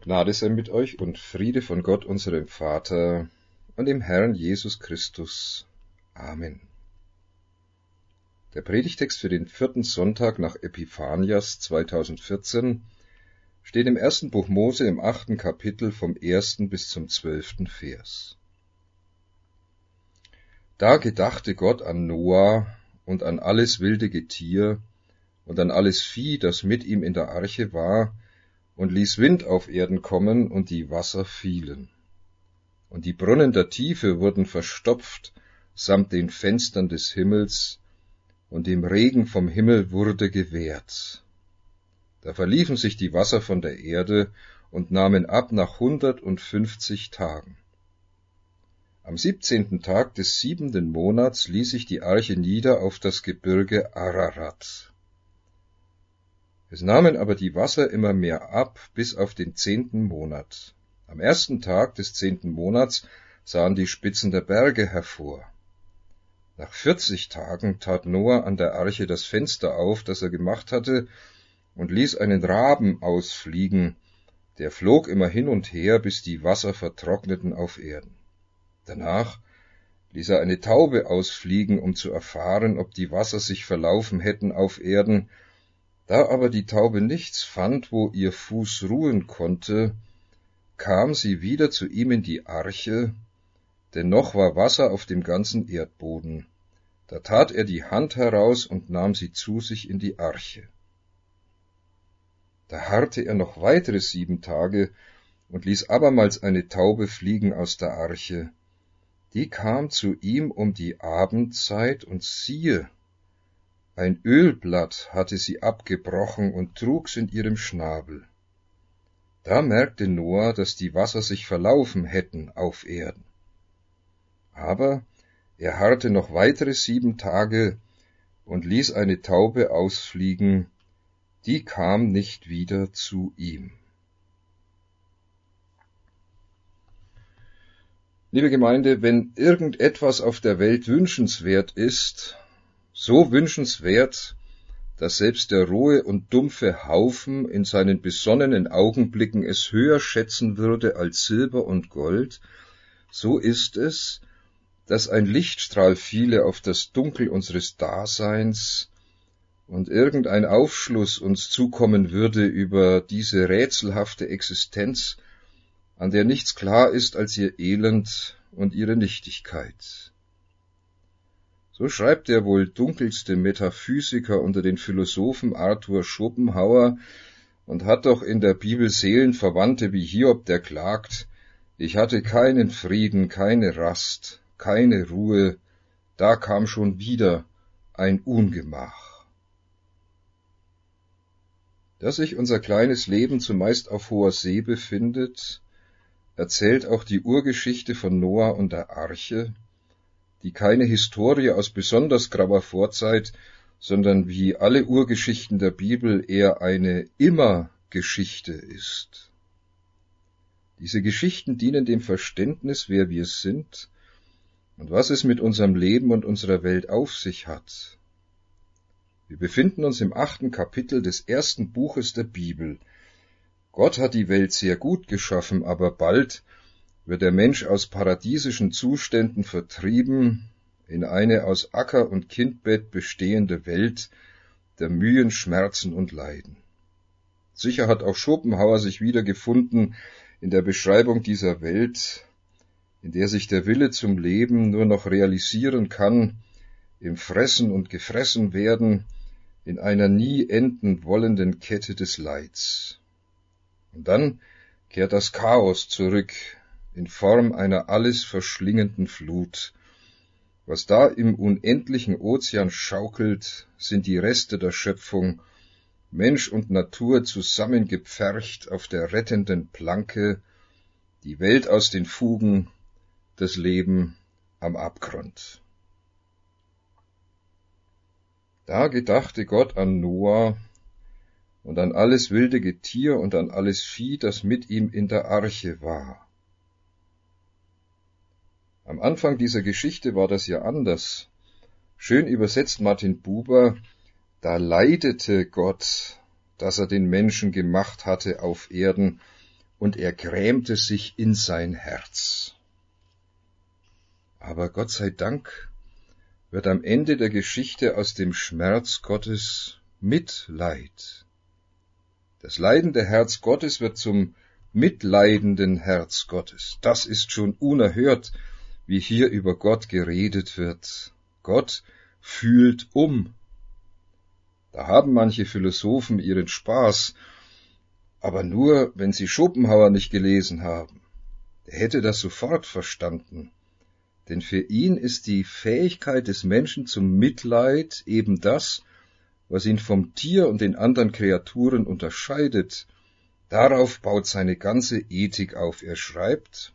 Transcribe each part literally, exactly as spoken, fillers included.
Gnade sei mit euch und Friede von Gott, unserem Vater und dem Herrn Jesus Christus. Amen. Der Predigtext für den vierten Sonntag nach Epiphanias zweitausendvierzehn steht im ersten Buch Mose im achten Kapitel vom ersten bis zum zwölften Vers. Da gedachte Gott an Noah und an alles wilde Getier und an alles Vieh, das mit ihm in der Arche war, und ließ Wind auf Erden kommen, und die Wasser fielen. Und die Brunnen der Tiefe wurden verstopft, samt den Fenstern des Himmels, und dem Regen vom Himmel wurde gewährt. Da verliefen sich die Wasser von der Erde und nahmen ab nach hundertundfünfzig Tagen. Am siebzehnten Tag des siebenten Monats ließ sich die Arche nieder auf das Gebirge Ararat. Es nahmen aber die Wasser immer mehr ab, bis auf den zehnten Monat. Am ersten Tag des zehnten Monats sahen die Spitzen der Berge hervor. Nach vierzig Tagen tat Noah an der Arche das Fenster auf, das er gemacht hatte, und ließ einen Raben ausfliegen, der flog immer hin und her, bis die Wasser vertrockneten auf Erden. Danach ließ er eine Taube ausfliegen, um zu erfahren, ob die Wasser sich verlaufen hätten auf Erden. Da aber die Taube nichts fand, wo ihr Fuß ruhen konnte, kam sie wieder zu ihm in die Arche, denn noch war Wasser auf dem ganzen Erdboden. Da tat er die Hand heraus und nahm sie zu sich in die Arche. Da harrte er noch weitere sieben Tage und ließ abermals eine Taube fliegen aus der Arche. Die kam zu ihm um die Abendzeit, und siehe, ein Ölblatt hatte sie abgebrochen und trug's in ihrem Schnabel. Da merkte Noah, dass die Wasser sich verlaufen hätten auf Erden. Aber er harrte noch weitere sieben Tage und ließ eine Taube ausfliegen, die kam nicht wieder zu ihm. Liebe Gemeinde, wenn irgendetwas auf der Welt wünschenswert ist, so wünschenswert, dass selbst der rohe und dumpfe Haufen in seinen besonnenen Augenblicken es höher schätzen würde als Silber und Gold, so ist es, dass ein Lichtstrahl fiele auf das Dunkel unseres Daseins und irgendein Aufschluss uns zukommen würde über diese rätselhafte Existenz, an der nichts klar ist als ihr Elend und ihre Nichtigkeit. So schreibt der wohl dunkelste Metaphysiker unter den Philosophen Arthur Schopenhauer und hat doch in der Bibel Seelenverwandte wie Hiob, der klagt: Ich hatte keinen Frieden, keine Rast, keine Ruhe, da kam schon wieder ein Ungemach. Dass sich unser kleines Leben zumeist auf hoher See befindet, erzählt auch die Urgeschichte von Noah und der Arche, die keine Historie aus besonders grauer Vorzeit, sondern wie alle Urgeschichten der Bibel eher eine Immer-Geschichte ist. Diese Geschichten dienen dem Verständnis, wer wir sind und was es mit unserem Leben und unserer Welt auf sich hat. Wir befinden uns im achten Kapitel des ersten Buches der Bibel. Gott hat die Welt sehr gut geschaffen, aber bald wird der Mensch aus paradiesischen Zuständen vertrieben in eine aus Acker und Kindbett bestehende Welt der Mühen, Schmerzen und Leiden. Sicher hat auch Schopenhauer sich wiedergefunden in der Beschreibung dieser Welt, in der sich der Wille zum Leben nur noch realisieren kann, im Fressen und Gefressen werden, in einer nie enden wollenden Kette des Leids. Und dann kehrt das Chaos zurück, in Form einer alles verschlingenden Flut. Was da im unendlichen Ozean schaukelt, sind die Reste der Schöpfung, Mensch und Natur zusammengepfercht auf der rettenden Planke, die Welt aus den Fugen, das Leben am Abgrund. Da gedachte Gott an Noah und an alles wilde Getier und an alles Vieh, das mit ihm in der Arche war. Am Anfang dieser Geschichte war das ja anders. Schön übersetzt Martin Buber: Da leidete Gott, dass er den Menschen gemacht hatte auf Erden und er grämte sich in sein Herz. Aber Gott sei Dank wird am Ende der Geschichte aus dem Schmerz Gottes Mitleid. Das leidende Herz Gottes wird zum mitleidenden Herz Gottes. Das ist schon unerhört, wie hier über Gott geredet wird. Gott fühlt um. Da haben manche Philosophen ihren Spaß, aber nur, wenn sie Schopenhauer nicht gelesen haben. Er hätte das sofort verstanden. Denn für ihn ist die Fähigkeit des Menschen zum Mitleid eben das, was ihn vom Tier und den anderen Kreaturen unterscheidet. Darauf baut seine ganze Ethik auf. Er schreibt: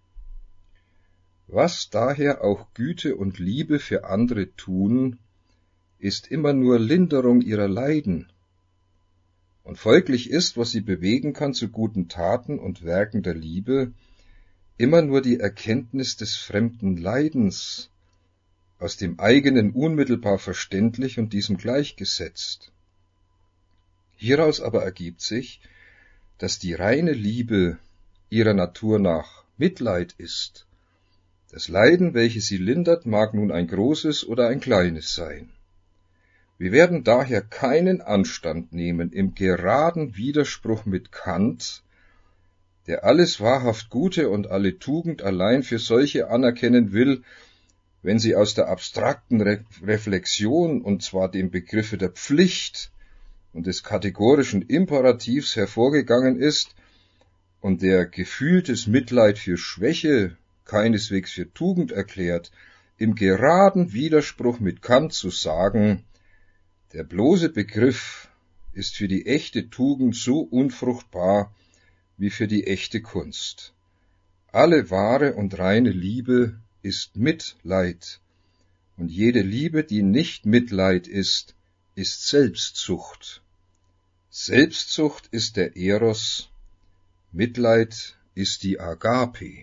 Was daher auch Güte und Liebe für andere tun, ist immer nur Linderung ihrer Leiden. Und folglich ist, was sie bewegen kann zu guten Taten und Werken der Liebe, immer nur die Erkenntnis des fremden Leidens, aus dem eigenen unmittelbar verständlich und diesem gleichgesetzt. Hieraus aber ergibt sich, dass die reine Liebe ihrer Natur nach Mitleid ist. Das Leiden, welches sie lindert, mag nun ein großes oder ein kleines sein. Wir werden daher keinen Anstand nehmen im geraden Widerspruch mit Kant, der alles wahrhaft Gute und alle Tugend allein für solche anerkennen will, wenn sie aus der abstrakten Re- Reflexion, und zwar dem Begriffe der Pflicht und des kategorischen Imperativs hervorgegangen ist und der gefühltes Mitleid für Schwäche, keineswegs für Tugend erklärt, im geraden Widerspruch mit Kant zu sagen, der bloße Begriff ist für die echte Tugend so unfruchtbar wie für die echte Kunst. Alle wahre und reine Liebe ist Mitleid, und jede Liebe, die nicht Mitleid ist, ist Selbstsucht. Selbstsucht ist der Eros, Mitleid ist die Agape.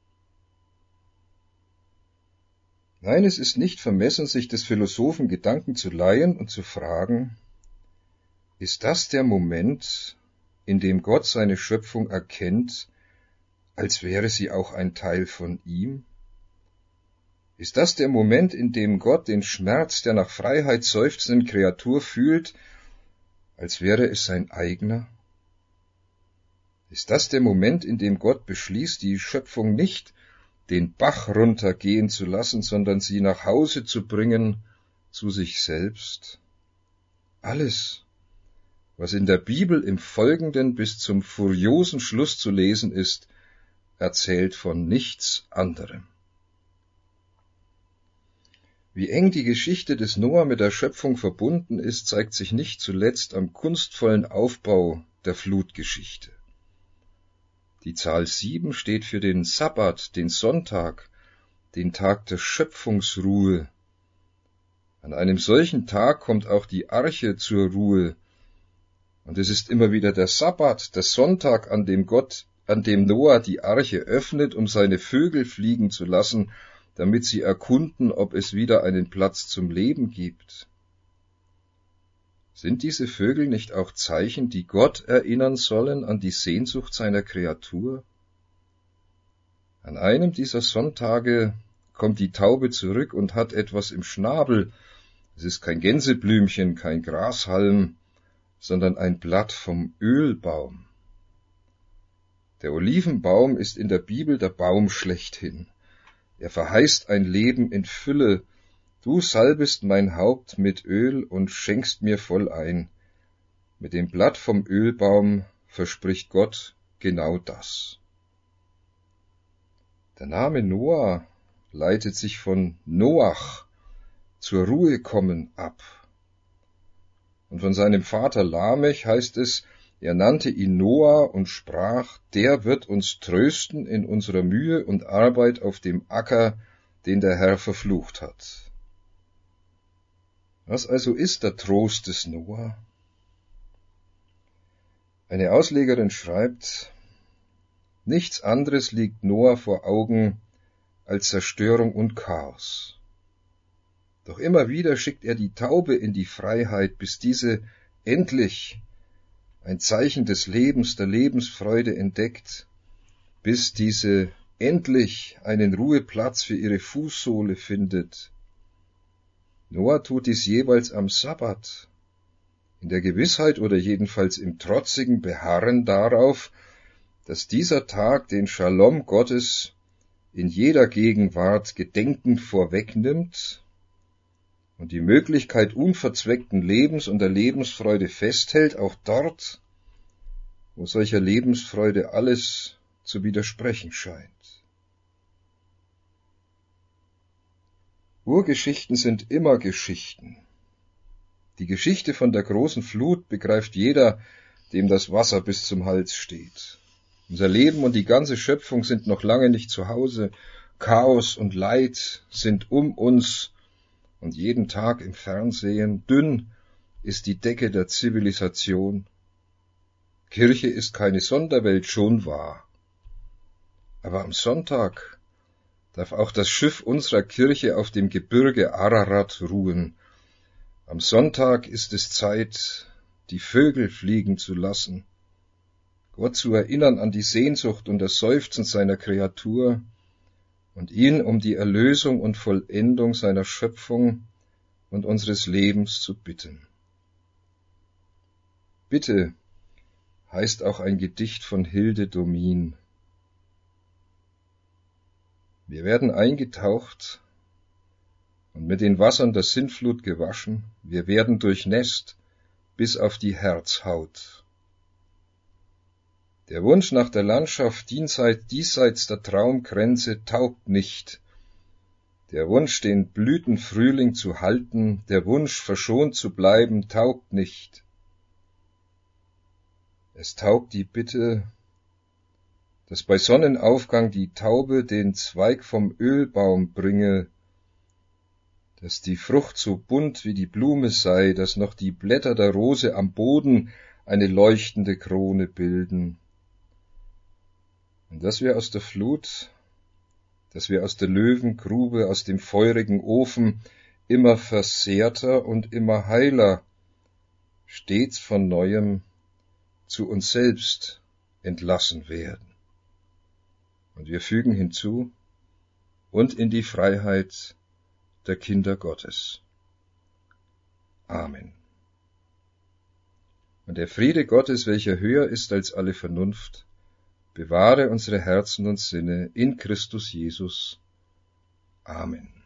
Nein, es ist nicht vermessen, sich des Philosophen Gedanken zu leihen und zu fragen, ist das der Moment, in dem Gott seine Schöpfung erkennt, als wäre sie auch ein Teil von ihm? Ist das der Moment, in dem Gott den Schmerz der nach Freiheit seufzenden Kreatur fühlt, als wäre es sein eigener? Ist das der Moment, in dem Gott beschließt, die Schöpfung nicht den Bach runtergehen zu lassen, sondern sie nach Hause zu bringen zu sich selbst? Alles, was in der Bibel im Folgenden bis zum furiosen Schluss zu lesen ist, erzählt von nichts anderem. Wie eng die Geschichte des Noah mit der Schöpfung verbunden ist, zeigt sich nicht zuletzt am kunstvollen Aufbau der Flutgeschichte. Die Zahl sieben steht für den Sabbat, den Sonntag, den Tag der Schöpfungsruhe. An einem solchen Tag kommt auch die Arche zur Ruhe. Und es ist immer wieder der Sabbat, der Sonntag, an dem Gott, an dem Noah die Arche öffnet, um seine Vögel fliegen zu lassen, damit sie erkunden, ob es wieder einen Platz zum Leben gibt. Sind diese Vögel nicht auch Zeichen, die Gott erinnern sollen an die Sehnsucht seiner Kreatur? An einem dieser Sonntage kommt die Taube zurück und hat etwas im Schnabel. Es ist kein Gänseblümchen, kein Grashalm, sondern ein Blatt vom Ölbaum. Der Olivenbaum ist in der Bibel der Baum schlechthin. Er verheißt ein Leben in Fülle. Du salbest mein Haupt mit Öl und schenkst mir voll ein. Mit dem Blatt vom Ölbaum verspricht Gott genau das. Der Name Noah leitet sich von Noach, zur Ruhe kommen, ab. Und von seinem Vater Lamech heißt es, er nannte ihn Noah und sprach, der wird uns trösten in unserer Mühe und Arbeit auf dem Acker, den der Herr verflucht hat. Was also ist der Trost des Noah? Eine Auslegerin schreibt, nichts anderes liegt Noah vor Augen als Zerstörung und Chaos. Doch immer wieder schickt er die Taube in die Freiheit, bis diese endlich ein Zeichen des Lebens, der Lebensfreude entdeckt, bis diese endlich einen Ruheplatz für ihre Fußsohle findet. Noah tut dies jeweils am Sabbat, in der Gewissheit oder jedenfalls im trotzigen Beharren darauf, dass dieser Tag den Shalom Gottes in jeder Gegenwart gedenkend vorwegnimmt und die Möglichkeit unverzweckten Lebens und der Lebensfreude festhält, auch dort, wo solcher Lebensfreude alles zu widersprechen scheint. Urgeschichten sind immer Geschichten. Die Geschichte von der großen Flut begreift jeder, dem das Wasser bis zum Hals steht. Unser Leben und die ganze Schöpfung sind noch lange nicht zu Hause. Chaos und Leid sind um uns und jeden Tag im Fernsehen. Dünn ist die Decke der Zivilisation. Kirche ist keine Sonderwelt, schon wahr. Aber am Sonntag darf auch das Schiff unserer Kirche auf dem Gebirge Ararat ruhen. Am Sonntag ist es Zeit, die Vögel fliegen zu lassen, Gott zu erinnern an die Sehnsucht und das Seufzen seiner Kreatur und ihn um die Erlösung und Vollendung seiner Schöpfung und unseres Lebens zu bitten. Bitte heißt auch ein Gedicht von Hilde Domin. Wir werden eingetaucht und mit den Wassern der Sintflut gewaschen, wir werden durchnässt bis auf die Herzhaut. Der Wunsch nach der Landschaft diesseits der Traumgrenze taugt nicht. Der Wunsch, den Blütenfrühling zu halten, der Wunsch, verschont zu bleiben, taugt nicht. Es taugt die Bitte, dass bei Sonnenaufgang die Taube den Zweig vom Ölbaum bringe, dass die Frucht so bunt wie die Blume sei, dass noch die Blätter der Rose am Boden eine leuchtende Krone bilden. Und dass wir aus der Flut, dass wir aus der Löwengrube, aus dem feurigen Ofen immer versehrter und immer heiler, stets von Neuem zu uns selbst entlassen werden. Und wir fügen hinzu, und in die Freiheit der Kinder Gottes. Amen. Und der Friede Gottes, welcher höher ist als alle Vernunft, bewahre unsere Herzen und Sinne in Christus Jesus. Amen.